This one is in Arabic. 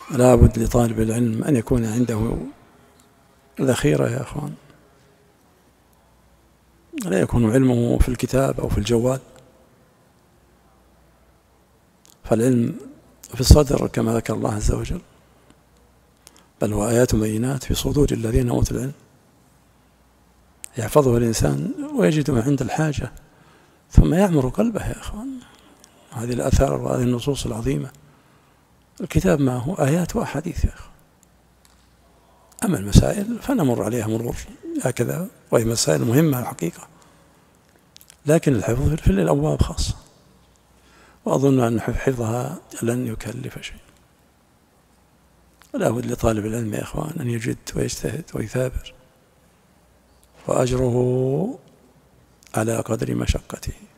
لا بد لطالب العلم أن يكون عنده ذخيرة يا أخوان، لا يكون علمه في الكتاب أو في الجوال، فالعلم في الصدر كما ذكر الله عز وجل، بل هو آيات بينات في صدور الذين أوتوا العلم، يحفظه الإنسان ويجده عند الحاجة ثم يعمر قلبه يا أخوان. هذه الآثار وهذه النصوص العظيمة، الكتاب ما هو آيات وأحاديث يا أخوان. أما المسائل فنمر عليها مرور هكذا، وهي مسائل مهمة الحقيقة، لكن الحفظ في الأبواب خاصة، وأظن أن حفظها لن يكلف شيء. ولا بد لطالب العلم يا إخوان أن يجد ويجتهد ويثابر، وأجره على قدر مشقته.